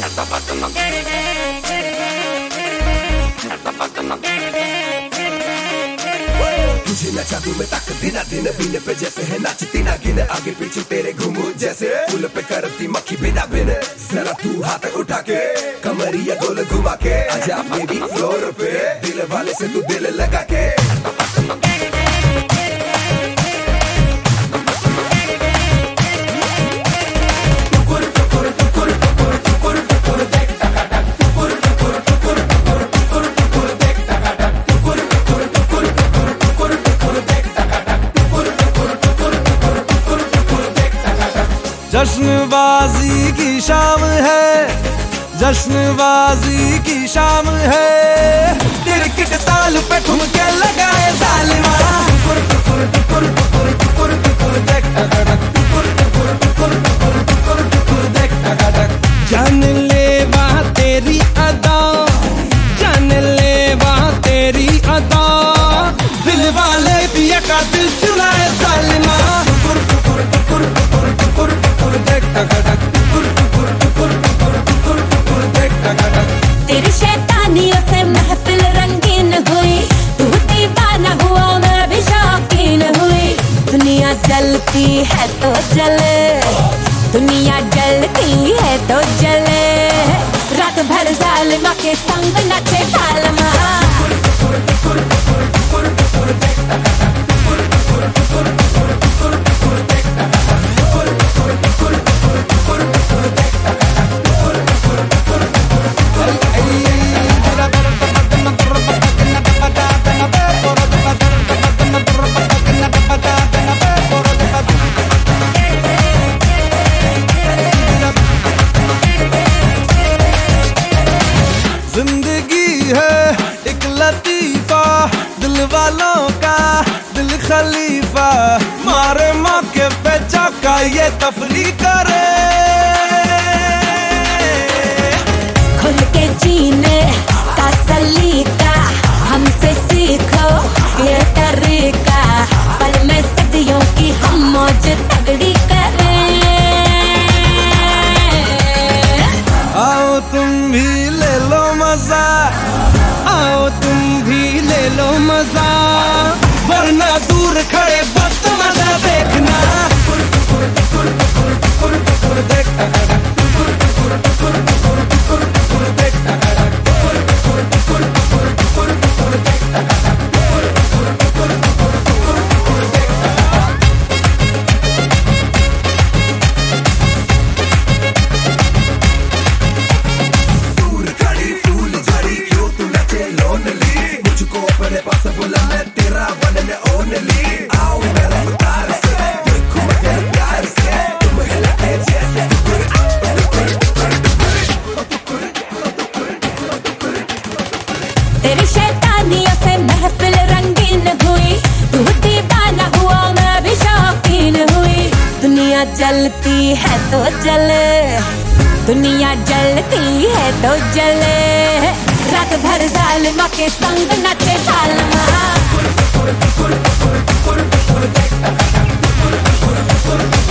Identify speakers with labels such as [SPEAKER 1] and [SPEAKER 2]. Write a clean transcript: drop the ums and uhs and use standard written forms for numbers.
[SPEAKER 1] तुझे नचा दूं मैं तक दिन दिन बीने पे जैसे है नाचती ना गिन आगे पीछे तेरे घूमू जैसे फूल पे करती मक्खी बिना बिन जरा तू हाथ उठा के कमरिया गोल घुमा के आजा बेबी फ्लोर पे दिल वाले से तू दिल लगा के
[SPEAKER 2] जश्नबाजी की शाम है, जश्नबाजी की शाम है, तिरकिट ताल पे ठुमके लगाए जालिमा। जान ले वहाँ तेरी अदा, जान ले वहाँ तेरी अदा, दिल वाले पिया का दिल चुराए जालिमा।
[SPEAKER 3] तेरी शैतानियों से महफिल रंगीन हुई, तू दीवाना हुआ मैं भी शौकीन हुई। दुनिया जलती है तो जले, दुनिया जलती है तो जले, रात भर जालिमा के संग नचे जालिमा।
[SPEAKER 2] जिंदगी है एक लतीफा, दिल वालों का दिल खलीफा, मारे मौके पे चौका ये तफरी करे।
[SPEAKER 3] खुल के जीने का सलीका हमसे सीखो ये तरीका, पल में सदियों की हम मौज तगड़ी करें।
[SPEAKER 2] आओ तुम भी ले लो मजा, आओ तुम भी ले लो मजा, वरना दूर खड़े वक्त मजा देखना।
[SPEAKER 3] तेरी शैतानियों से महफिल रंगीन हुई, तू दीवाना हुआ मैं भी शौकीन हुई। दुनिया जलती है तो जले, दुनिया जलती है तो जले, रात भर जालिमा के संग नचे जालिमा।